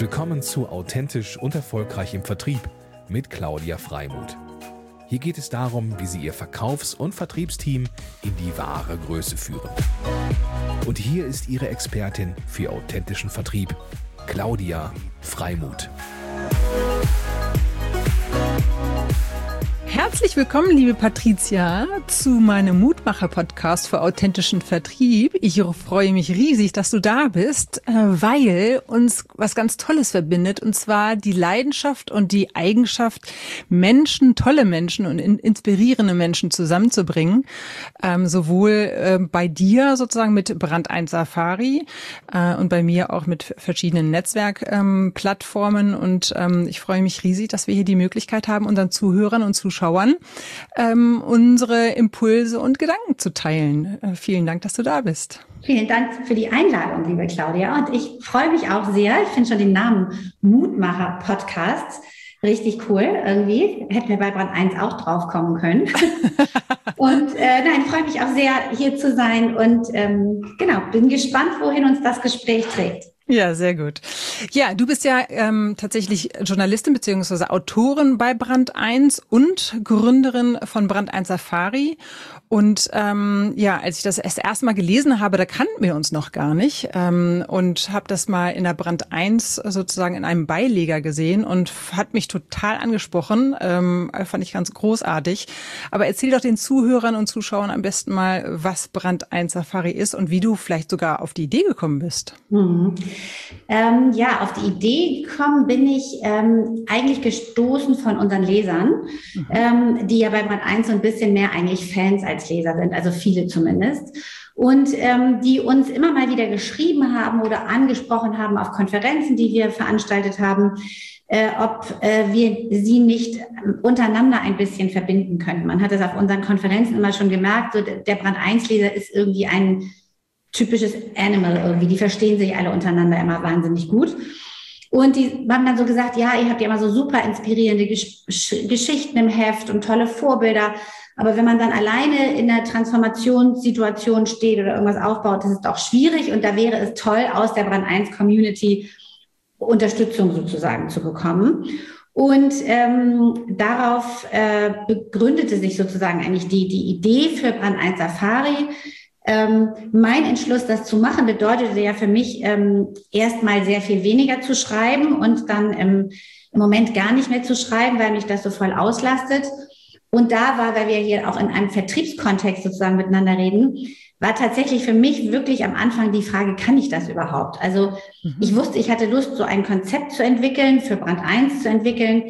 Willkommen zu Authentisch und Erfolgreich im Vertrieb mit Claudia Freimuth. Hier geht es darum, wie Sie Ihr Verkaufs- und Vertriebsteam in die wahre Größe führen. Und hier ist Ihre Expertin für authentischen Vertrieb, Claudia Freimuth. Herzlich willkommen, liebe Patricia, zu meinem Mutmacher-Podcast für authentischen Vertrieb. Ich freue mich riesig, dass du da bist, weil uns was ganz Tolles verbindet, und zwar die Leidenschaft und die Eigenschaft, Menschen, tolle Menschen und inspirierende Menschen zusammenzubringen. Sowohl bei dir sozusagen mit Brand 1 Safari und bei mir auch mit verschiedenen Netzwerkplattformen. Und ich freue mich riesig, dass wir hier die Möglichkeit haben, unseren Zuhörern und Zuschauern unsere Impulse und Gedanken zu teilen. Vielen Dank, dass du da bist. Vielen Dank für die Einladung, liebe Claudia. Und ich freue mich auch sehr. Ich finde schon den Namen Mutmacher-Podcasts richtig cool irgendwie. Hätten wir bei Brand 1 auch drauf kommen können. Und ich freue mich auch sehr, hier zu sein und bin gespannt, wohin uns das Gespräch trägt. Ja, sehr gut. Ja, du bist ja tatsächlich Journalistin bzw. Autorin bei Brand 1 und Gründerin von Brand 1 Safari. Und als ich das erste Mal gelesen habe, da kannten wir uns noch gar nicht und habe das mal in der Brand 1 sozusagen in einem Beileger gesehen und hat mich total angesprochen, fand ich ganz großartig. Aber erzähl doch den Zuhörern und Zuschauern am besten mal, was Brand 1 Safari ist und wie du vielleicht sogar auf die Idee gekommen bist. Auf die Idee gekommen bin ich eigentlich gestoßen von unseren Lesern, die ja bei Brand 1 so ein bisschen mehr eigentlich Fans als Leser sind, also viele zumindest. Und die uns immer mal wieder geschrieben haben oder angesprochen haben auf Konferenzen, die wir veranstaltet haben, ob wir sie nicht untereinander ein bisschen verbinden können. Man hat es auf unseren Konferenzen immer schon gemerkt, so der Brand 1-Leser ist irgendwie ein typisches Animal irgendwie. Die verstehen sich alle untereinander immer wahnsinnig gut. Und die haben dann so gesagt, ja, ihr habt ja immer so super inspirierende Geschichten im Heft und tolle Vorbilder. Aber wenn man dann alleine in einer Transformationssituation steht oder irgendwas aufbaut, das ist auch schwierig. Und da wäre es toll, aus der Brand 1 Community Unterstützung sozusagen zu bekommen. Und darauf begründete sich sozusagen eigentlich die Idee für Brand 1 Safari. Mein Entschluss, das zu machen, bedeutete ja für mich erstmal sehr viel weniger zu schreiben und dann im Moment gar nicht mehr zu schreiben, weil mich das so voll auslastet. Und da war, weil wir hier auch in einem Vertriebskontext sozusagen miteinander reden, war tatsächlich für mich wirklich am Anfang die Frage, kann ich das überhaupt? Also ich wusste, ich hatte Lust, so ein Konzept zu entwickeln, für Brand 1 zu entwickeln.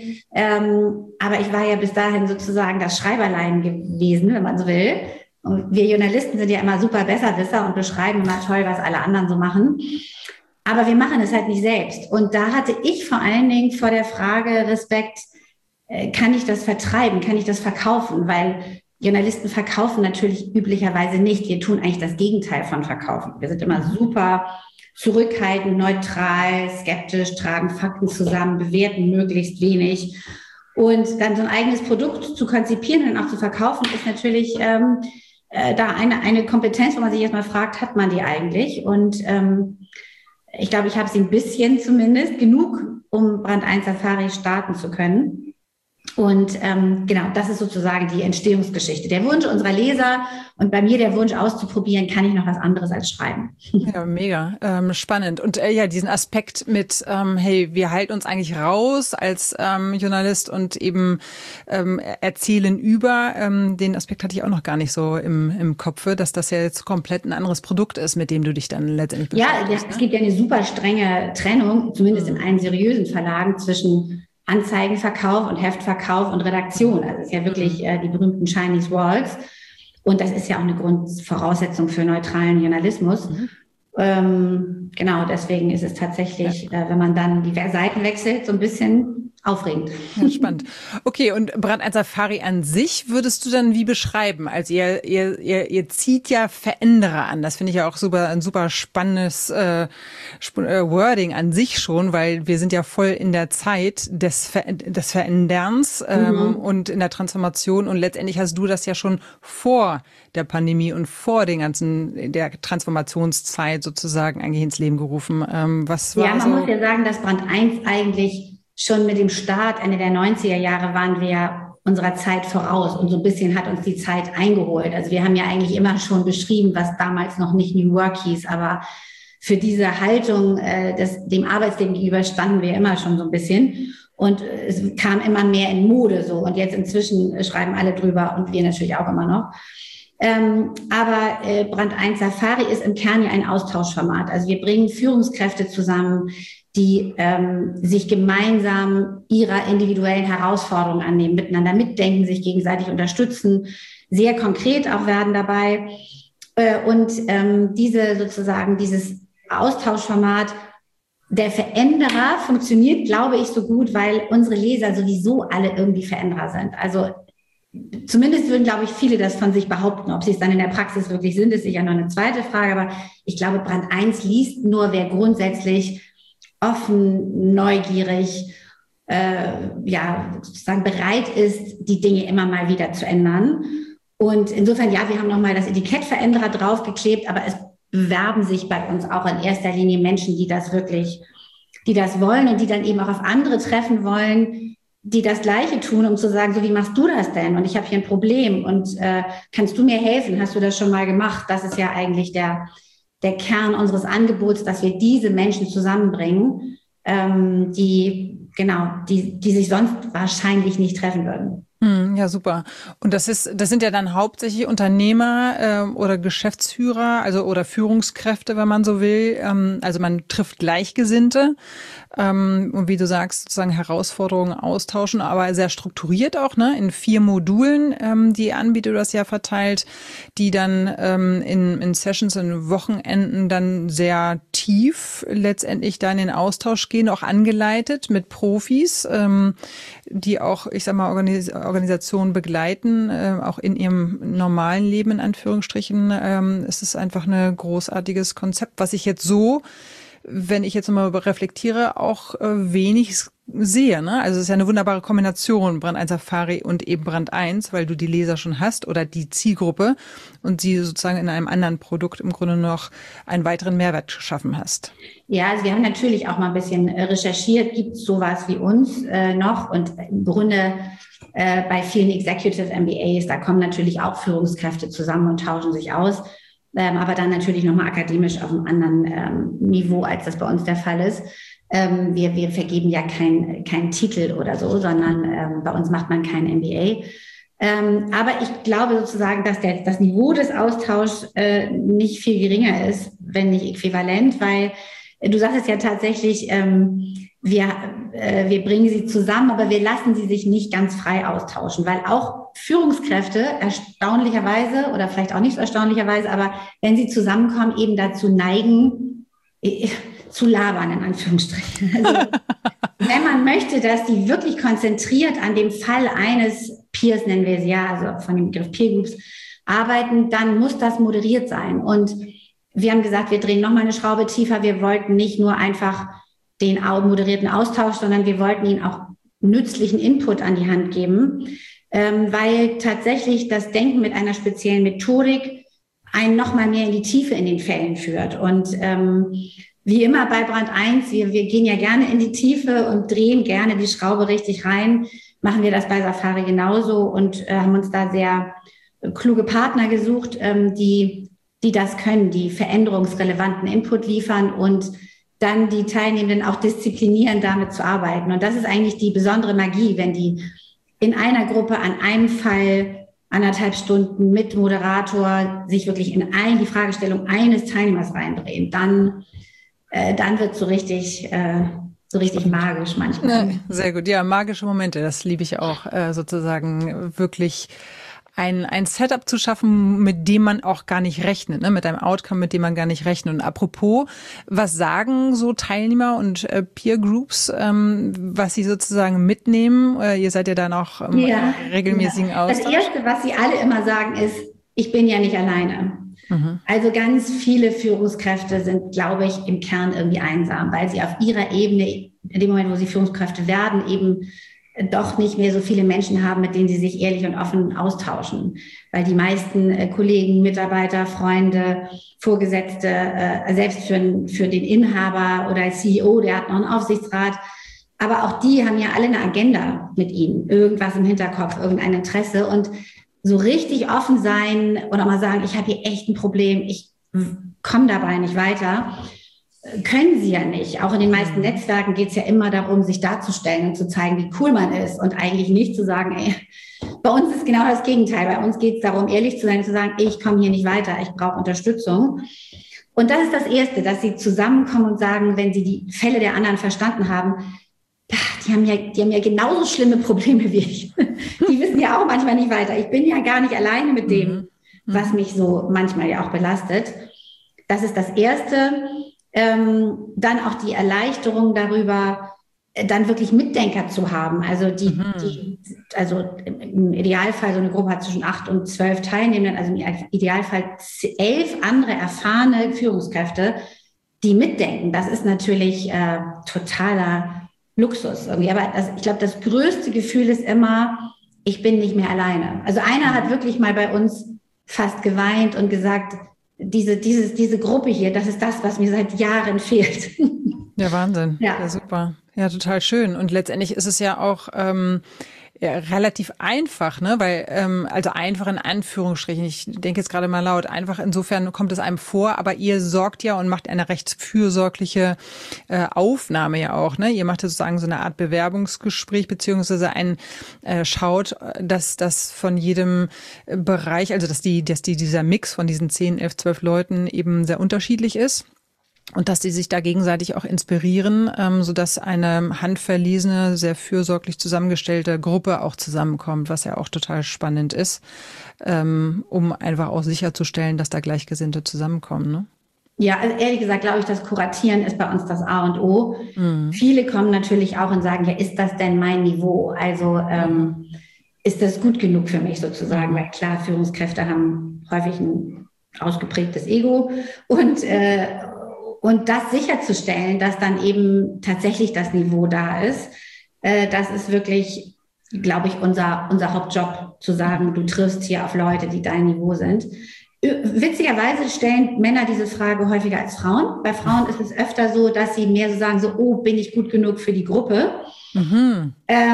Aber ich war ja bis dahin sozusagen das Schreiberlein gewesen, wenn man so will. Und wir Journalisten sind ja immer super Besserwisser und beschreiben immer toll, was alle anderen so machen. Aber wir machen es halt nicht selbst. Und da hatte ich vor allen Dingen vor der Frage Respekt, kann ich das vertreiben, kann ich das verkaufen? Weil Journalisten verkaufen natürlich üblicherweise nicht. Wir tun eigentlich das Gegenteil von verkaufen. Wir sind immer super zurückhaltend, neutral, skeptisch, tragen Fakten zusammen, bewerten möglichst wenig. Und dann so ein eigenes Produkt zu konzipieren und auch zu verkaufen, ist natürlich da eine Kompetenz, wo man sich erstmal fragt, hat man die eigentlich? Und ich glaube, ich habe sie ein bisschen zumindest genug, um Brand 1 Safari starten zu können. Und das ist sozusagen die Entstehungsgeschichte. Der Wunsch unserer Leser und bei mir der Wunsch auszuprobieren, kann ich noch was anderes als schreiben. Ja, mega spannend. Und diesen Aspekt mit, wir halten uns eigentlich raus als Journalist und eben erzählen über, den Aspekt hatte ich auch noch gar nicht so im Kopf, dass das ja jetzt komplett ein anderes Produkt ist, mit dem du dich dann letztendlich beschäftigst. Ja, es gibt ja eine super strenge Trennung, zumindest in allen seriösen Verlagen, zwischen Anzeigenverkauf und Heftverkauf und Redaktion. Also es ist ja wirklich die berühmten Chinese Walls. Und das ist ja auch eine Grundvoraussetzung für neutralen Journalismus. Deswegen ist es tatsächlich, wenn man dann die Seiten wechselt, so ein bisschen aufregend. Ja, spannend. Okay, und Brand 1 Safari an sich würdest du dann wie beschreiben? Also ihr zieht ja Veränderer an. Das finde ich ja auch ein super spannendes Wording an sich schon, weil wir sind ja voll in der Zeit des Veränderns und in der Transformation. Und letztendlich hast du das ja schon vor der Pandemie und vor der Transformationszeit sozusagen eigentlich ins Leben gerufen. Was war man muss ja sagen, dass Brand 1 eigentlich schon mit dem Start Ende der 90er Jahre waren wir unserer Zeit voraus und so ein bisschen hat uns die Zeit eingeholt. Also wir haben ja eigentlich immer schon beschrieben, was damals noch nicht New Work hieß, aber für diese Haltung dem Arbeitsleben gegenüber standen wir immer schon so ein bisschen und es kam immer mehr in Mode so und jetzt inzwischen schreiben alle drüber und wir natürlich auch immer noch. Aber Brand 1 Safari ist im Kern ja ein Austauschformat. Also wir bringen Führungskräfte zusammen, die sich gemeinsam ihrer individuellen Herausforderungen annehmen, miteinander mitdenken, sich gegenseitig unterstützen, sehr konkret auch werden dabei. Und dieses Austauschformat der Veränderer funktioniert, glaube ich, so gut, weil unsere Leser sowieso alle irgendwie Veränderer sind. Also zumindest würden, glaube ich, viele das von sich behaupten. Ob sie es dann in der Praxis wirklich sind, ist sicher noch eine zweite Frage. Aber ich glaube, Brand 1 liest nur, wer grundsätzlich offen, neugierig, sozusagen bereit ist, die Dinge immer mal wieder zu ändern. Und insofern, ja, wir haben nochmal das Etikett Veränderer draufgeklebt, aber es bewerben sich bei uns auch in erster Linie Menschen, die das wollen und die dann eben auch auf andere treffen wollen, die das Gleiche tun, um zu sagen, so wie machst du das denn? Und ich habe hier ein Problem und kannst du mir helfen? Hast du das schon mal gemacht? Das ist ja eigentlich der Kern unseres Angebots, dass wir diese Menschen zusammenbringen, die sich sonst wahrscheinlich nicht treffen würden. Ja, super. Und das sind ja dann hauptsächlich Unternehmer oder Geschäftsführer, also oder Führungskräfte, wenn man so will. Also man trifft Gleichgesinnte und wie du sagst, sozusagen Herausforderungen austauschen, aber sehr strukturiert auch, ne? In 4 Modulen, die anbietet, du das ja verteilt, die dann in Sessions, in Wochenenden dann sehr tief letztendlich da in den Austausch gehen, auch angeleitet mit Profis, die auch, ich sag mal, Organisationen begleiten, auch in ihrem normalen Leben, in Anführungsstrichen. Es ist einfach ein großartiges Konzept, was ich jetzt so, wenn ich jetzt nochmal reflektiere, auch wenig sehe. Ne? Also es ist ja eine wunderbare Kombination, Brand 1 Safari und eben Brand 1, weil du die Leser schon hast oder die Zielgruppe und sie sozusagen in einem anderen Produkt im Grunde noch einen weiteren Mehrwert geschaffen hast. Ja, also wir haben natürlich auch mal ein bisschen recherchiert, gibt es sowas wie uns noch und im Grunde bei vielen Executive MBAs, da kommen natürlich auch Führungskräfte zusammen und tauschen sich aus, aber dann natürlich nochmal akademisch auf einem anderen Niveau, als das bei uns der Fall ist. Wir vergeben ja keinen Titel oder so, sondern bei uns macht man kein MBA. Aber ich glaube sozusagen, dass das Niveau des Austauschs nicht viel geringer ist, wenn nicht äquivalent, weil du sagst es ja tatsächlich, wir bringen sie zusammen, aber wir lassen sie sich nicht ganz frei austauschen, weil auch Führungskräfte erstaunlicherweise oder vielleicht auch nicht so erstaunlicherweise, aber wenn sie zusammenkommen, eben dazu neigen, zu labern, in Anführungsstrichen. Also, wenn man möchte, dass die wirklich konzentriert an dem Fall eines Peers, nennen wir es ja, also von dem Begriff Peer Groups, arbeiten, dann muss das moderiert sein. Und wir haben gesagt, wir drehen nochmal eine Schraube tiefer. Wir wollten nicht nur einfach den moderierten Austausch, sondern wir wollten ihnen auch nützlichen Input an die Hand geben, weil tatsächlich das Denken mit einer speziellen Methodik einen nochmal mehr in die Tiefe in den Fällen führt. Und wie immer bei Brand 1, wir gehen ja gerne in die Tiefe und drehen gerne die Schraube richtig rein, machen wir das bei Safari genauso und haben uns da sehr kluge Partner gesucht, die das können, die veränderungsrelevanten Input liefern und dann die Teilnehmenden auch disziplinieren, damit zu arbeiten. Und das ist eigentlich die besondere Magie, wenn die in einer Gruppe an einem Fall 1,5 Stunden mit Moderator sich wirklich in die Fragestellung eines Teilnehmers reindrehen, dann wird es so richtig magisch manchmal. Ja, sehr gut, ja, magische Momente, das liebe ich auch, sozusagen wirklich ein Setup zu schaffen, mit dem man auch gar nicht rechnet, ne? Mit einem Outcome, mit dem man gar nicht rechnet. Und apropos, was sagen so Teilnehmer und Peer Groups, was sie sozusagen mitnehmen? Ihr seid ja dann auch im regelmäßigen Austausch. Das Erste, was sie alle immer sagen, ist, ich bin ja nicht alleine. Also ganz viele Führungskräfte sind, glaube ich, im Kern irgendwie einsam, weil sie auf ihrer Ebene, in dem Moment, wo sie Führungskräfte werden, eben doch nicht mehr so viele Menschen haben, mit denen sie sich ehrlich und offen austauschen. Weil die meisten Kollegen, Mitarbeiter, Freunde, Vorgesetzte, selbst für den Inhaber oder CEO, der hat noch einen Aufsichtsrat, aber auch die haben ja alle eine Agenda mit ihnen, irgendwas im Hinterkopf, irgendein Interesse, und so richtig offen sein oder mal sagen, ich habe hier echt ein Problem, ich komme dabei nicht weiter, können sie ja nicht. Auch in den meisten Netzwerken geht es ja immer darum, sich darzustellen und zu zeigen, wie cool man ist, und eigentlich nicht zu sagen, ey, bei uns ist genau das Gegenteil. Bei uns geht es darum, ehrlich zu sein und zu sagen, ich komme hier nicht weiter, ich brauche Unterstützung. Und das ist das Erste, dass sie zusammenkommen und sagen, wenn sie die Fälle der anderen verstanden haben, die haben ja genauso schlimme Probleme wie ich. Die wissen ja auch manchmal nicht weiter. Ich bin ja gar nicht alleine mit dem, was mich so manchmal ja auch belastet. Das ist das Erste. Dann auch die Erleichterung darüber, dann wirklich Mitdenker zu haben. Also also im Idealfall, so eine Gruppe hat zwischen 8 und 12 Teilnehmenden, also im Idealfall 11 andere erfahrene Führungskräfte, die mitdenken. Das ist natürlich totaler Luxus irgendwie. Aber ich glaube, das größte Gefühl ist immer, ich bin nicht mehr alleine. Also einer hat wirklich mal bei uns fast geweint und gesagt, diese Gruppe hier, das ist das, was mir seit Jahren fehlt. Ja, Wahnsinn. Ja, super. Ja, total schön. Und letztendlich ist es ja auch relativ einfach, ne? Weil, also einfach in Anführungsstrichen, ich denke jetzt gerade mal laut, einfach insofern kommt es einem vor, aber ihr sorgt ja und macht eine recht fürsorgliche Aufnahme ja auch, ne? Ihr macht sozusagen so eine Art Bewerbungsgespräch, beziehungsweise schaut, dass das von jedem Bereich, also dass dieser Mix von diesen 10, 11, 12 Leuten eben sehr unterschiedlich ist. Und dass die sich da gegenseitig auch inspirieren, sodass eine handverlesene, sehr fürsorglich zusammengestellte Gruppe auch zusammenkommt, was ja auch total spannend ist, um einfach auch sicherzustellen, dass da Gleichgesinnte zusammenkommen, ne? Ja, also ehrlich gesagt, glaube ich, das Kuratieren ist bei uns das A und O. Viele kommen natürlich auch und sagen, ja, ist das denn mein Niveau? Also ist das gut genug für mich sozusagen? Weil klar, Führungskräfte haben häufig ein ausgeprägtes Ego, und das sicherzustellen, dass dann eben tatsächlich das Niveau da ist, das ist wirklich, glaube ich, unser Hauptjob, zu sagen, du triffst hier auf Leute, die dein Niveau sind. Witzigerweise stellen Männer diese Frage häufiger als Frauen. Bei Frauen ist es öfter so, dass sie mehr so sagen, so, oh, bin ich gut genug für die Gruppe? Leider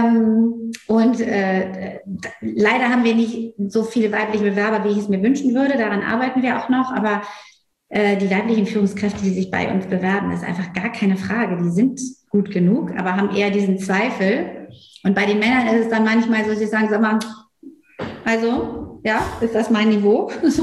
haben wir nicht so viele weibliche Bewerber, wie ich es mir wünschen würde. Daran arbeiten wir auch noch, aber die weiblichen Führungskräfte, die sich bei uns bewerben, ist einfach gar keine Frage. Die sind gut genug, aber haben eher diesen Zweifel. Und bei den Männern ist es dann manchmal so, dass sie sagen, sag mal, also, ja, ist das mein Niveau? So.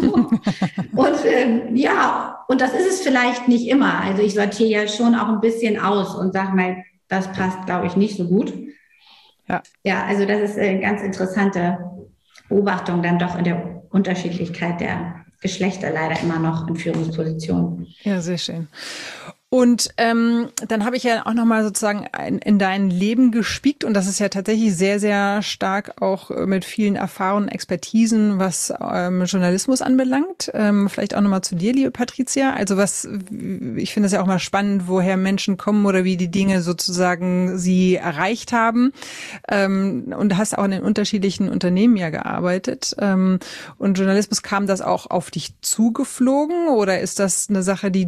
Und das ist es vielleicht nicht immer. Also ich sortiere ja schon auch ein bisschen aus und sage mal, das passt, glaube ich, nicht so gut. Ja, also das ist eine ganz interessante Beobachtung dann doch in der Unterschiedlichkeit der Geschlechter leider immer noch in Führungspositionen. Ja, sehr schön. Und dann habe ich ja auch nochmal sozusagen in dein Leben gespiekt, und das ist ja tatsächlich sehr, sehr stark auch mit vielen Erfahrungen, Expertisen, was Journalismus anbelangt. Vielleicht auch nochmal zu dir, liebe Patricia. Also ich finde es ja auch mal spannend, woher Menschen kommen oder wie die Dinge sozusagen sie erreicht haben. Und hast auch in den unterschiedlichen Unternehmen ja gearbeitet. Und Journalismus, kam das auch auf dich zugeflogen, oder ist das eine Sache, die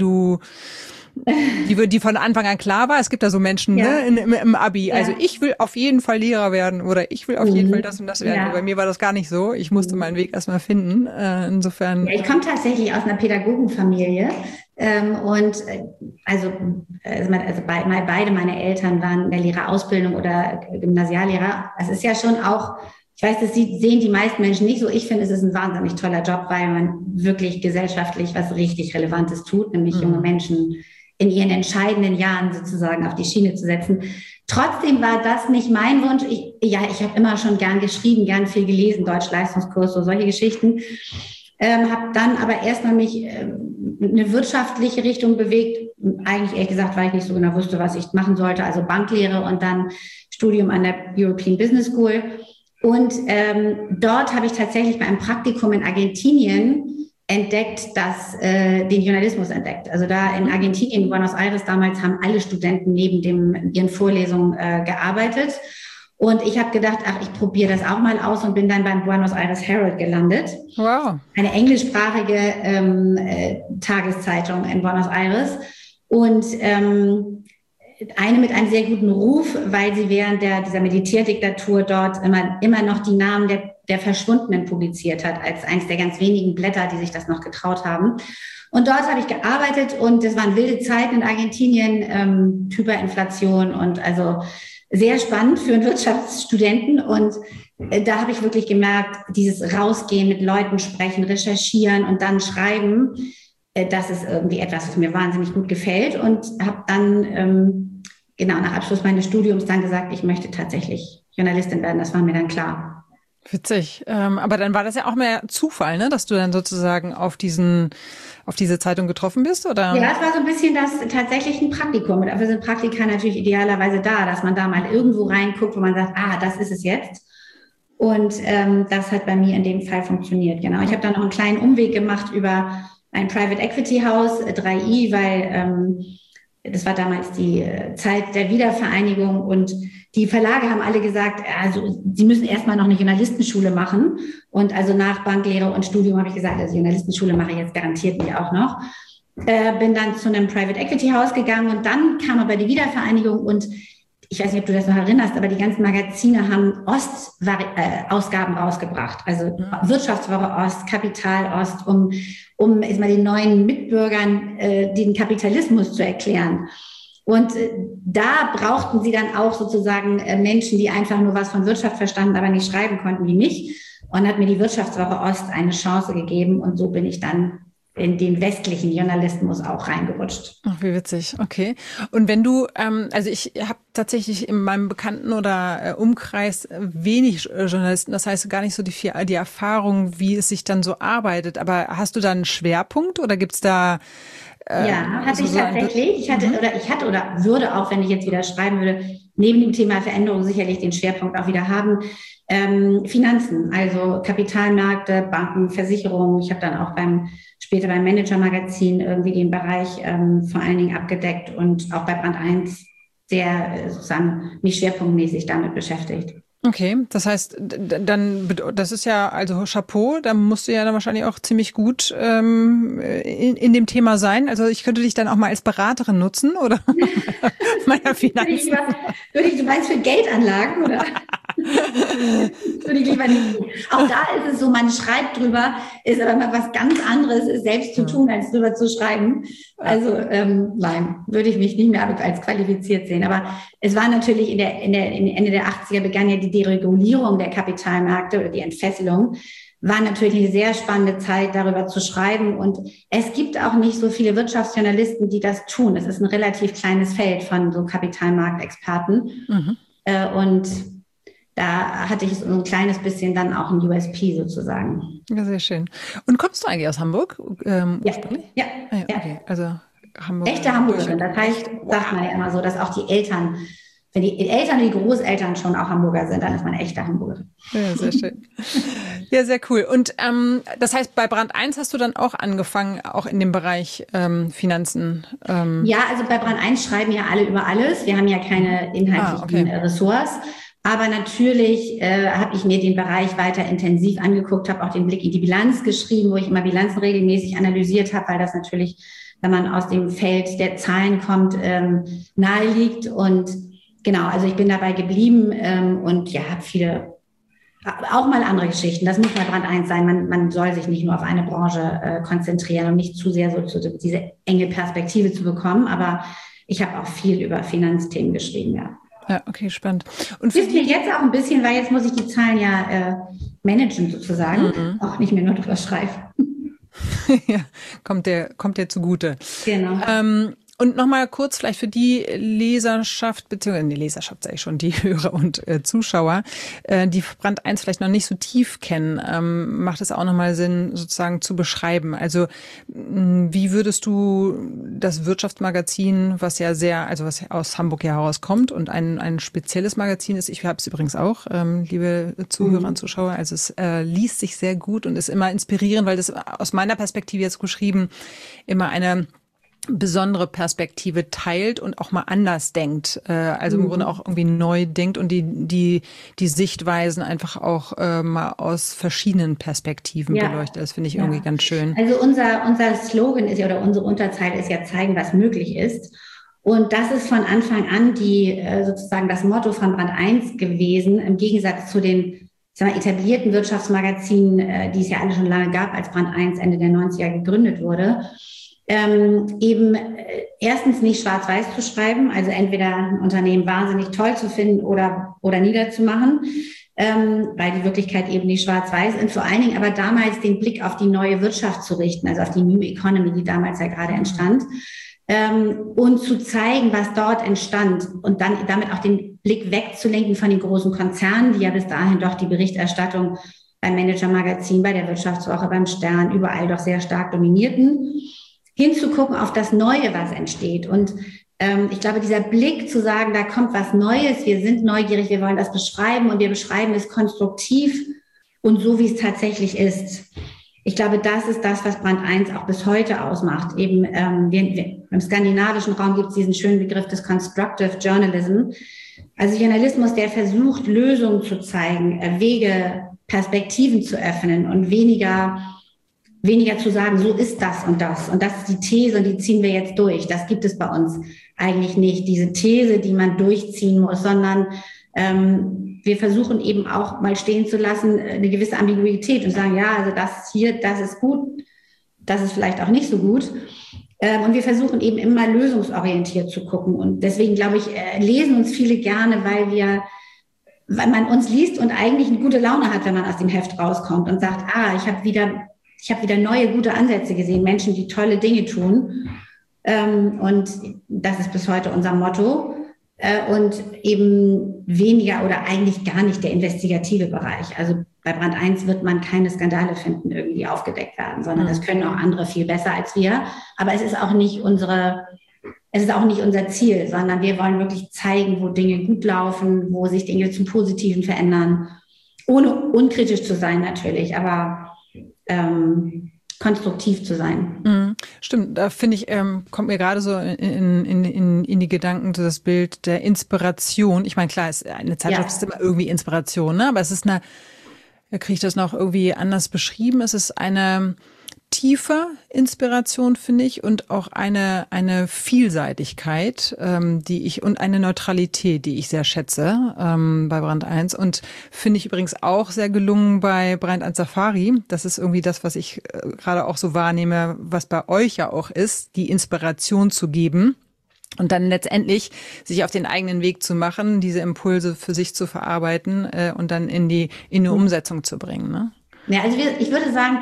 von Anfang an klar war? Es gibt da so Menschen, ne, im Abi. Ja. Also ich will auf jeden Fall Lehrer werden oder ich will auf jeden Fall das und das werden. Ja. Bei mir war das gar nicht so. Ich musste meinen Weg erstmal finden. Insofern. Ja, ich komme tatsächlich aus einer Pädagogenfamilie. Beide meine Eltern waren in der Lehrerausbildung oder Gymnasiallehrer. Das ist ja schon auch, ich weiß, das sehen die meisten Menschen nicht so. Ich finde, es ist ein wahnsinnig toller Job, weil man wirklich gesellschaftlich was richtig Relevantes tut, nämlich junge Menschen in ihren entscheidenden Jahren sozusagen auf die Schiene zu setzen. Trotzdem war das nicht mein Wunsch. Ich habe immer schon gern geschrieben, gern viel gelesen, Deutsch-Leistungskurs, so solche Geschichten. Habe dann aber erstmal mich eine wirtschaftliche Richtung bewegt. Eigentlich ehrlich gesagt, weil ich nicht so genau wusste, was ich machen sollte. Also Banklehre und dann Studium an der European Business School. Und dort habe ich tatsächlich bei einem Praktikum in Argentinien den Journalismus entdeckt. Also da in Argentinien, in Buenos Aires damals, haben alle Studenten neben ihren Vorlesungen gearbeitet. Und ich habe gedacht, ich probiere das auch mal aus und bin dann beim Buenos Aires Herald gelandet. Wow. Eine englischsprachige Tageszeitung in Buenos Aires. Und eine mit einem sehr guten Ruf, weil sie während dieser Militärdiktatur dort immer noch die Namen der Verschwundenen publiziert hat, als eines der ganz wenigen Blätter, die sich das noch getraut haben. Und dort habe ich gearbeitet und es waren wilde Zeiten in Argentinien, Hyperinflation und also sehr spannend für einen Wirtschaftsstudenten. Und da habe ich wirklich gemerkt, dieses Rausgehen, mit Leuten sprechen, recherchieren und dann schreiben, das ist irgendwie etwas, was mir wahnsinnig gut gefällt. Und habe dann nach Abschluss meines Studiums dann gesagt, ich möchte tatsächlich Journalistin werden. Das war mir dann klar. Witzig. Aber dann war das ja auch mehr Zufall, ne? Dass du dann sozusagen auf diese Zeitung getroffen bist, oder? Ja, es war so ein bisschen tatsächlich ein Praktikum. Dafür sind Praktika natürlich idealerweise da, dass man da mal irgendwo reinguckt, wo man sagt, das ist es jetzt. Und das hat bei mir in dem Fall funktioniert, genau. Ich habe dann noch einen kleinen Umweg gemacht über ein Private Equity Haus, 3i, weil das war damals die Zeit der Wiedervereinigung und die Verlage haben alle gesagt, also sie müssen erstmal noch eine Journalistenschule machen. Und also nach Banklehre und Studium habe ich gesagt, also Journalistenschule mache ich jetzt garantiert nicht auch noch. Bin dann zu einem Private Equity Haus gegangen und dann kam aber die Wiedervereinigung und ich weiß nicht, ob du das noch erinnerst, aber die ganzen Magazine haben Ausgaben rausgebracht. Also Wirtschaftswoche Ost, Kapital Ost, um jetzt mal den neuen Mitbürgern den Kapitalismus zu erklären. Und da brauchten sie dann auch sozusagen Menschen, die einfach nur was von Wirtschaft verstanden, aber nicht schreiben konnten wie mich. Und hat mir die Wirtschaftswoche Ost eine Chance gegeben. Und so bin ich dann in den westlichen Journalismus auch reingerutscht. Ach, wie witzig, okay. Und wenn du, also ich habe tatsächlich in meinem Bekannten- oder Umkreis wenig Journalisten, das heißt gar nicht so die Erfahrung, wie es sich dann so arbeitet. Aber hast du da einen Schwerpunkt oder gibt's da ja, hatte ich tatsächlich. Ich hatte oder würde auch, wenn ich jetzt wieder schreiben würde, neben dem Thema Veränderung sicherlich den Schwerpunkt auch wieder haben. Finanzen, also Kapitalmärkte, Banken, Versicherungen. Ich habe dann auch später beim Manager-Magazin irgendwie den Bereich vor allen Dingen abgedeckt und auch bei Brand 1 sehr sozusagen mich schwerpunktmäßig damit beschäftigt. Okay, das heißt, das ist ja also Chapeau, da musst du ja dann wahrscheinlich auch ziemlich gut in dem Thema sein. Also ich könnte dich dann auch mal als Beraterin nutzen, oder? Meiner Finanzen. Du meinst für Geldanlagen, oder? Würde ich lieber nicht tun. Auch da ist es so, man schreibt drüber, ist aber mal was ganz anderes, ist selbst zu tun, als drüber zu schreiben. Also nein, würde ich mich nicht mehr als qualifiziert sehen. Aber es war natürlich Ende der 80er begann ja die Deregulierung der Kapitalmärkte oder die Entfesselung. War natürlich eine sehr spannende Zeit, darüber zu schreiben. Und es gibt auch nicht so viele Wirtschaftsjournalisten, die das tun. Es ist ein relativ kleines Feld von so Kapitalmarktexperten. Mhm. Und da hatte ich so ein kleines bisschen dann auch ein USP sozusagen. Ja, sehr schön. Und kommst du eigentlich aus Hamburg? Ursprünglich? Ja. Okay. Also Hamburg. Echte Hamburgerin. Das heißt, sagt man ja immer so, dass auch die Eltern, wenn die Eltern und die Großeltern schon auch Hamburger sind, dann ist man eine echte Hamburgerin. Ja, sehr schön. Ja, sehr cool. Und das heißt, bei Brand 1 hast du dann auch angefangen, auch in dem Bereich Finanzen? Ja, also bei Brand 1 schreiben ja alle über alles. Wir haben ja keine inhaltlichen Ressorts. Aber natürlich habe ich mir den Bereich weiter intensiv angeguckt, habe auch den Blick in die Bilanz geschrieben, wo ich immer Bilanzen regelmäßig analysiert habe, weil das natürlich, wenn man aus dem Feld der Zahlen kommt, nahe liegt. Und genau, also ich bin dabei geblieben und ja, habe viele, auch mal andere Geschichten. Das muss bei Brand 1 sein. Man soll sich nicht nur auf eine Branche konzentrieren und nicht zu sehr so diese enge Perspektive zu bekommen. Aber ich habe auch viel über Finanzthemen geschrieben, ja. Ja, okay, spannend. Und hilft mir jetzt auch ein bisschen, weil jetzt muss ich die Zahlen ja managen sozusagen, auch nicht mehr nur drüber schreiben. Ja, kommt dir zugute. Genau. Und nochmal kurz vielleicht für die Leserschaft, beziehungsweise die Leserschaft sage ich schon, die Hörer und Zuschauer, die Brand 1 vielleicht noch nicht so tief kennen, macht es auch nochmal Sinn, sozusagen zu beschreiben. Also wie würdest du das Wirtschaftsmagazin, was ja was aus Hamburg herauskommt und ein spezielles Magazin ist, ich habe es übrigens auch, liebe Zuhörer und Zuschauer, also es liest sich sehr gut und ist immer inspirierend, weil das aus meiner Perspektive jetzt geschrieben immer eine besondere Perspektive teilt und auch mal anders denkt, also im Grunde auch irgendwie neu denkt und die Sichtweisen einfach auch mal aus verschiedenen Perspektiven beleuchtet. Das finde ich irgendwie ganz schön. Also unser Slogan ist ja, oder unsere Unterzeile ist ja zeigen, was möglich ist. Und das ist von Anfang an sozusagen das Motto von Brand 1 gewesen, im Gegensatz zu den etablierten Wirtschaftsmagazinen, die es ja alle schon lange gab, als Brand 1 Ende der 90er gegründet wurde. Erstens nicht schwarz-weiß zu schreiben, also entweder ein Unternehmen wahnsinnig toll zu finden oder niederzumachen, weil die Wirklichkeit eben nicht schwarz-weiß ist. Und vor allen Dingen aber damals den Blick auf die neue Wirtschaft zu richten, also auf die New Economy, die damals ja gerade entstand, und zu zeigen, was dort entstand und dann damit auch den Blick wegzulenken von den großen Konzernen, die ja bis dahin doch die Berichterstattung beim Manager-Magazin, bei der Wirtschaftswoche, beim Stern, überall doch sehr stark dominierten, hinzugucken auf das Neue, was entsteht. Und ich glaube, dieser Blick zu sagen, da kommt was Neues, wir sind neugierig, wir wollen das beschreiben und wir beschreiben es konstruktiv und so, wie es tatsächlich ist. Ich glaube, das ist das, was Brand 1 auch bis heute ausmacht. Eben im skandinavischen Raum gibt es diesen schönen Begriff des Constructive Journalism. Also Journalismus, der versucht, Lösungen zu zeigen, Wege, Perspektiven zu öffnen und weniger zu sagen, so ist das und das. Und das ist die These und die ziehen wir jetzt durch. Das gibt es bei uns eigentlich nicht, diese These, die man durchziehen muss, sondern wir versuchen eben auch mal stehen zu lassen, eine gewisse Ambiguität und sagen, ja, also das hier, das ist gut, das ist vielleicht auch nicht so gut. Und wir versuchen eben immer lösungsorientiert zu gucken. Und deswegen, glaube ich, lesen uns viele gerne, weil man uns liest und eigentlich eine gute Laune hat, wenn man aus dem Heft rauskommt und sagt, ich habe wieder neue, gute Ansätze gesehen, Menschen, die tolle Dinge tun. Und das ist bis heute unser Motto. Und eben weniger oder eigentlich gar nicht der investigative Bereich. Also bei Brand 1 wird man keine Skandale finden, irgendwie aufgedeckt werden, sondern das können auch andere viel besser als wir. Aber es ist auch nicht unser Ziel, sondern wir wollen wirklich zeigen, wo Dinge gut laufen, wo sich Dinge zum Positiven verändern, ohne unkritisch zu sein natürlich, aber konstruktiv zu sein. Stimmt, da finde ich, kommt mir gerade so in die Gedanken das Bild der Inspiration. Ich meine, klar, eine Zeitschrift ist immer irgendwie Inspiration, ne? Aber es ist kriege ich das noch irgendwie anders beschrieben? Es ist eine tiefe Inspiration, finde ich, und auch eine Vielseitigkeit, und eine Neutralität, die ich sehr schätze bei Brand 1 und finde ich übrigens auch sehr gelungen bei Brand 1 Safari. Das ist irgendwie das, was ich gerade auch so wahrnehme, was bei euch ja auch ist, die Inspiration zu geben und dann letztendlich sich auf den eigenen Weg zu machen, diese Impulse für sich zu verarbeiten und dann in die Umsetzung zu bringen, ne? Ja, also ich würde sagen,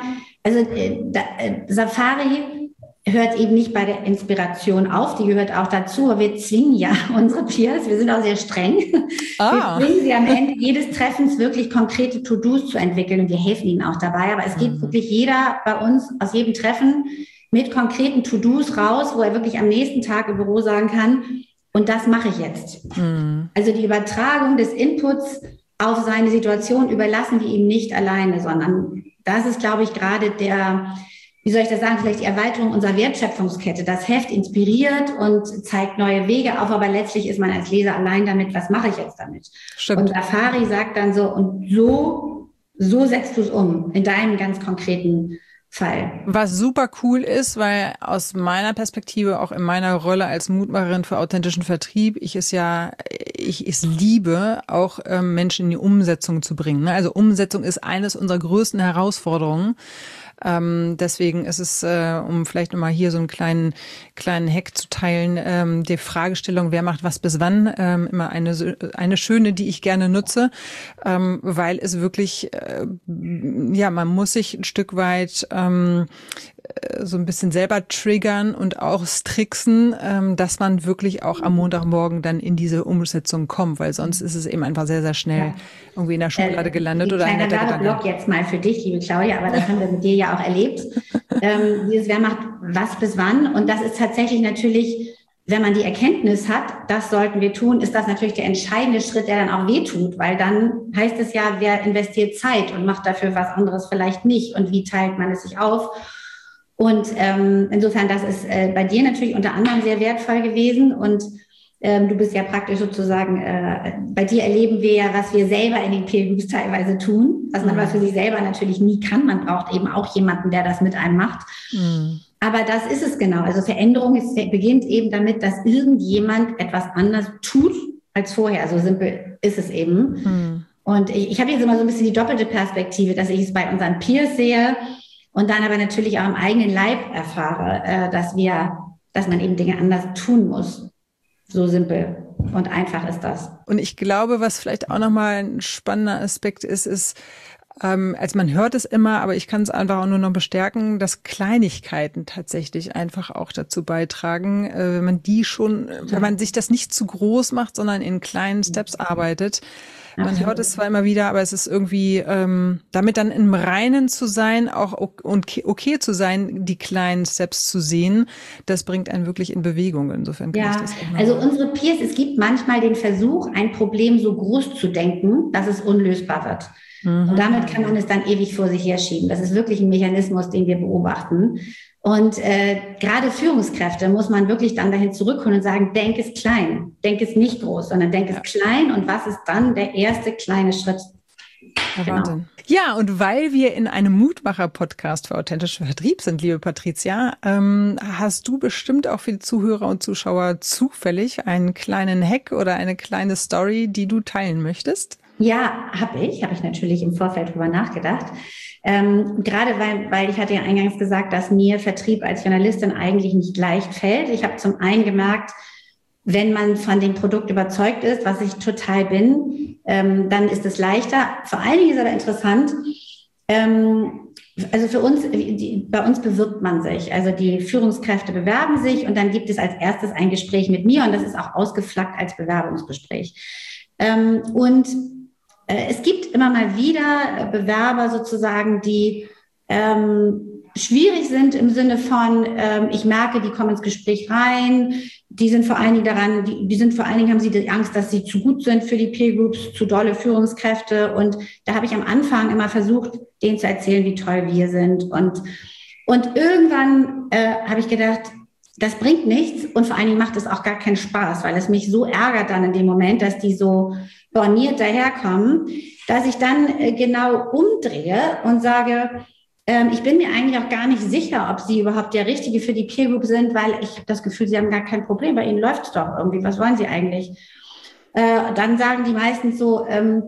Safari hört eben nicht bei der Inspiration auf, die gehört auch dazu, aber wir zwingen ja unsere Peers, wir sind auch sehr streng, wir zwingen sie am Ende jedes Treffens wirklich konkrete To-Dos zu entwickeln und wir helfen ihnen auch dabei, aber es geht wirklich jeder bei uns aus jedem Treffen mit konkreten To-Dos raus, wo er wirklich am nächsten Tag im Büro sagen kann, und das mache ich jetzt. Also die Übertragung des Inputs auf seine Situation überlassen wir ihm nicht alleine, sondern das ist, glaube ich, gerade vielleicht die Erweiterung unserer Wertschöpfungskette. Das Heft inspiriert und zeigt neue Wege auf, aber letztlich ist man als Leser allein damit, was mache ich jetzt damit? Stimmt. Und Safari sagt dann so, und so setzt du es um, in deinem ganz konkreten Fall. Was super cool ist, weil aus meiner Perspektive, auch in meiner Rolle als Mutmacherin für authentischen Vertrieb, ich es liebe, auch Menschen in die Umsetzung zu bringen. Also Umsetzung ist eines unserer größten Herausforderungen. Deswegen ist es, um vielleicht nochmal hier so einen kleinen Hack zu teilen, die Fragestellung, wer macht was bis wann, immer eine schöne, die ich gerne nutze, weil es wirklich, man muss sich ein Stück weit so ein bisschen selber triggern und auch tricksen, dass man wirklich auch am Montagmorgen dann in diese Umsetzung kommt, weil sonst ist es eben einfach sehr, sehr schnell irgendwie in der Schublade gelandet. Oder ein netter Gedanke. Werbeblock jetzt mal für dich, liebe Claudia, aber das haben wir mit dir ja auch erlebt. Dieses Wer macht was bis wann? Und das ist tatsächlich natürlich, wenn man die Erkenntnis hat, das sollten wir tun, ist das natürlich der entscheidende Schritt, der dann auch wehtut, weil dann heißt es ja, wer investiert Zeit und macht dafür was anderes vielleicht nicht und wie teilt man es sich auf? Und insofern, das ist bei dir natürlich unter anderem sehr wertvoll gewesen und du bist ja praktisch sozusagen, bei dir erleben wir ja, was wir selber in den Peer Groups teilweise tun, was man aber für sich selber natürlich nie kann. Man braucht eben auch jemanden, der das mit einem macht. Aber das ist es genau. Also Veränderung beginnt eben damit, dass irgendjemand etwas anders tut als vorher. So simpel ist es eben. Und ich habe jetzt immer so ein bisschen die doppelte Perspektive, dass ich es bei unseren Peers sehe und dann aber natürlich auch im eigenen Leib erfahre, dass man eben Dinge anders tun muss. So simpel und einfach ist das. Und ich glaube, was vielleicht auch nochmal ein spannender Aspekt ist, als man hört es immer, aber ich kann es einfach auch nur noch bestärken, dass Kleinigkeiten tatsächlich einfach auch dazu beitragen, wenn man sich das nicht zu groß macht, sondern in kleinen Steps arbeitet. Man hört es zwar immer wieder, aber es ist irgendwie, damit dann im Reinen zu sein, auch okay zu sein, die kleinen Steps zu sehen, das bringt einen wirklich in Bewegung. Insofern kann ich das auch machen. Also unsere Peers, es gibt manchmal den Versuch, ein Problem so groß zu denken, dass es unlösbar wird. Und damit kann man es dann ewig vor sich herschieben. Das ist wirklich ein Mechanismus, den wir beobachten. Und gerade Führungskräfte muss man wirklich dann dahin zurückholen und sagen, denk es klein, denk es nicht groß, sondern denk es klein. Und was ist dann der erste kleine Schritt? Genau. Ja, und weil wir in einem Mutmacher-Podcast für authentischen Vertrieb sind, liebe Patricia, hast du bestimmt auch für die Zuhörer und Zuschauer zufällig einen kleinen Hack oder eine kleine Story, die du teilen möchtest? Ja, habe ich natürlich im Vorfeld drüber nachgedacht. Gerade weil ich hatte ja eingangs gesagt, dass mir Vertrieb als Journalistin eigentlich nicht leicht fällt. Ich habe zum einen gemerkt, wenn man von dem Produkt überzeugt ist, was ich total bin, dann ist es leichter. Vor allen Dingen ist aber interessant, also für uns, bei uns bewirbt man sich. Also die Führungskräfte bewerben sich und dann gibt es als erstes ein Gespräch mit mir und das ist auch ausgeflaggt als Bewerbungsgespräch. Und es gibt immer mal wieder Bewerber sozusagen, die schwierig sind im Sinne von, ich merke, die kommen ins Gespräch rein, die sind vor allen Dingen haben sie die Angst, dass sie zu gut sind für die Peer Groups, zu dolle Führungskräfte. Und da habe ich am Anfang immer versucht, denen zu erzählen, wie toll wir sind. Und irgendwann habe ich gedacht, das bringt nichts und vor allen Dingen macht es auch gar keinen Spaß, weil es mich so ärgert dann in dem Moment, dass die so borniert daherkommen, dass ich dann genau umdrehe und sage, ich bin mir eigentlich auch gar nicht sicher, ob sie überhaupt der Richtige für die Peer Group sind, weil ich habe das Gefühl, sie haben gar kein Problem, bei ihnen läuft es doch irgendwie, was wollen sie eigentlich? Dann sagen die meistens so,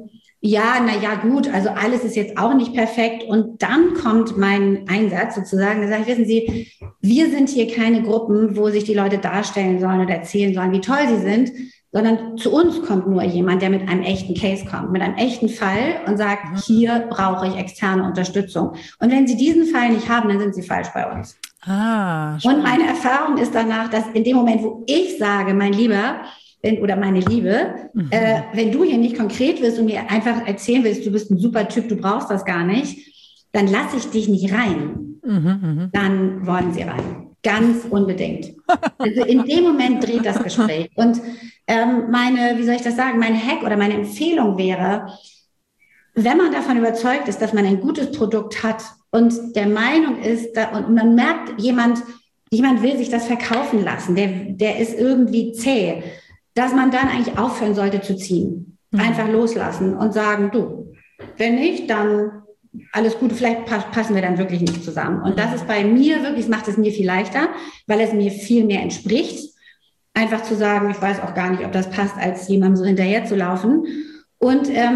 gut, also alles ist jetzt auch nicht perfekt. Und dann kommt mein Einsatz sozusagen, da sage ich, wissen Sie, wir sind hier keine Gruppen, wo sich die Leute darstellen sollen oder erzählen sollen, wie toll sie sind, sondern zu uns kommt nur jemand, der mit einem echten Case kommt, mit einem echten Fall und sagt, hier brauche ich externe Unterstützung. Und wenn Sie diesen Fall nicht haben, dann sind Sie falsch bei uns. Und meine Erfahrung ist danach, dass in dem Moment, wo ich sage, mein Lieber, oder meine Liebe, wenn du hier nicht konkret wirst und mir einfach erzählen willst, du bist ein super Typ, du brauchst das gar nicht, dann lasse ich dich nicht rein. Dann wollen sie rein. Ganz unbedingt. Also in dem Moment dreht das Gespräch. Und mein Hack oder meine Empfehlung wäre, wenn man davon überzeugt ist, dass man ein gutes Produkt hat und der Meinung ist, und man merkt, jemand will sich das verkaufen lassen, der ist irgendwie zäh, dass man dann eigentlich aufhören sollte zu ziehen. Einfach loslassen und sagen, du, wenn nicht, dann alles Gute, vielleicht passen wir dann wirklich nicht zusammen. Und das ist bei mir wirklich, macht es mir viel leichter, weil es mir viel mehr entspricht, einfach zu sagen, ich weiß auch gar nicht, ob das passt, als jemandem so hinterher zu laufen. Und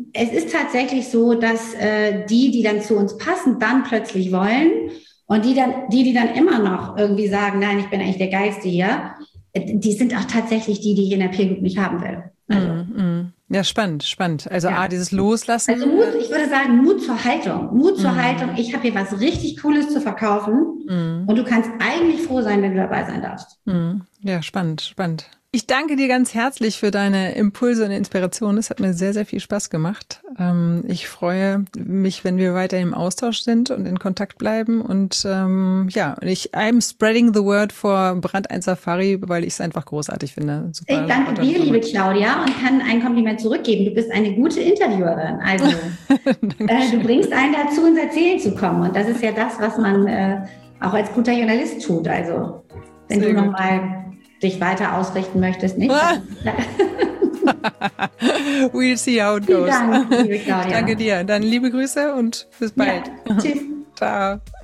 es ist tatsächlich so, dass die dann zu uns passen, dann plötzlich wollen und die dann immer noch irgendwie sagen, nein, ich bin eigentlich der Geilste hier, die sind auch tatsächlich die ich in der Peer Group nicht haben will. Also. Ja, spannend. Also dieses Loslassen. Also Mut, ich würde sagen, Mut zur Haltung. Mut zur Haltung, ich habe hier was richtig Cooles zu verkaufen und du kannst eigentlich froh sein, wenn du dabei sein darfst. Ja, spannend. Ich danke dir ganz herzlich für deine Impulse und Inspiration. Es hat mir sehr, sehr viel Spaß gemacht. Ich freue mich, wenn wir weiter im Austausch sind und in Kontakt bleiben. Und I'm spreading the word for Brand 1 Safari, weil ich es einfach großartig finde. Super, ich danke dir, liebe Claudia, und kann ein Kompliment zurückgeben. Du bist eine gute Interviewerin. Also du bringst einen dazu, ins Erzählen zu kommen. Und das ist ja das, was man auch als guter Journalist tut. Also wenn du nochmal dich weiter ausrichten möchtest, nicht? We'll see how it goes. Vielen Dank, liebe Claudia. Danke dir. Dann liebe Grüße und bis bald. Ja, tschüss. Ciao.